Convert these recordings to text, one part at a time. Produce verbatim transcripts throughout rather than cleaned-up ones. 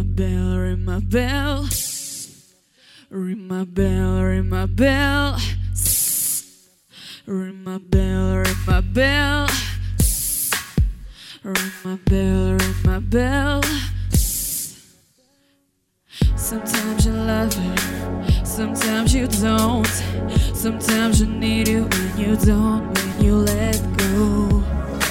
my bell, ring my bell. Ring my bell, ring my bell. Ring my bell, ring my bell. Ring my bell, ring my bell. Sometimes you love her, sometimes you don't. Sometimes you need it when you don't, when you let go.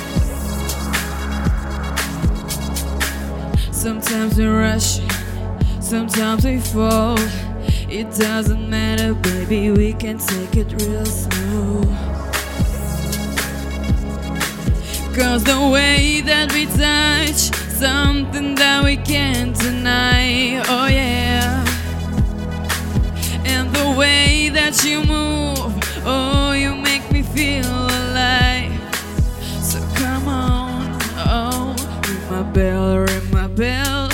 Sometimes we rush, sometimes we fall. It doesn't matter, baby, we can take it real slow. Cause the way that we touch, something that we can't deny, oh yeah. And the way that you move, oh, you make me feel alive. So come on, oh, ring my bell, ring my bell.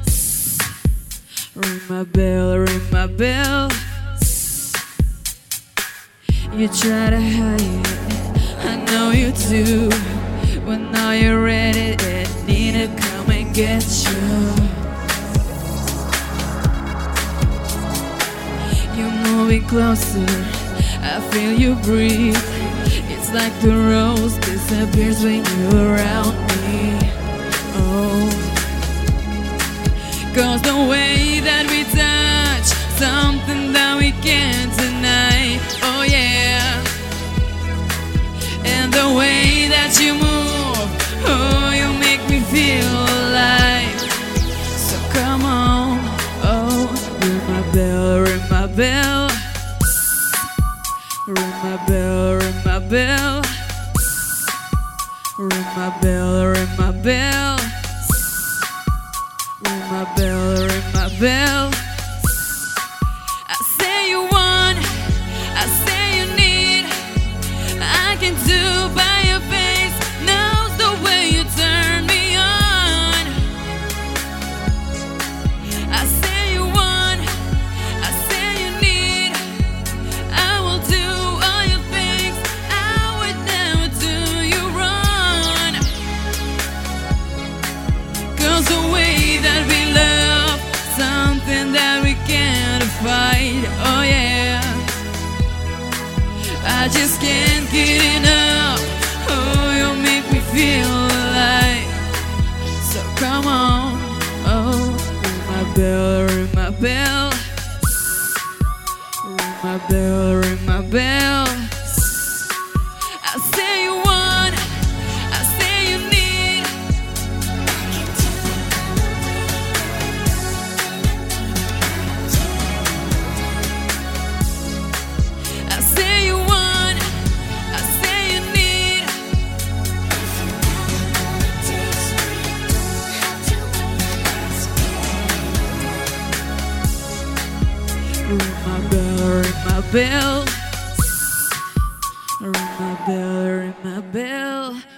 Ring my bell, ring my bell. You try to hide it, I know you do. When now you're ready, I need to come and get you. You're moving closer, I feel you breathe. It's like the rose disappears when you're around me. Oh, cause the way that we touch, something that we can't deny, oh yeah. And the way that you move, oh, you make me feel alive. So come on, oh, ring my bell, ring my bell. Ring my bell, ring my bell. Ring my bell, ring my bell. Ring my bell, ring my bell. I say you want, I say you need. I can do by your face, knows the way you turn me on. I say you want, I say you need. I will do all your things, I would never do you wrong. Cause the way that we love, something that we can't fight, oh yeah. I just can't get enough, oh, you make me feel alive. So come on, oh, ring my bell, ring my bell. Ring my bell, ring my bell. I say you want, I say you need. I say you want, I say you need. Ring my bell, ring my bell. Ring my bell, ring my bell.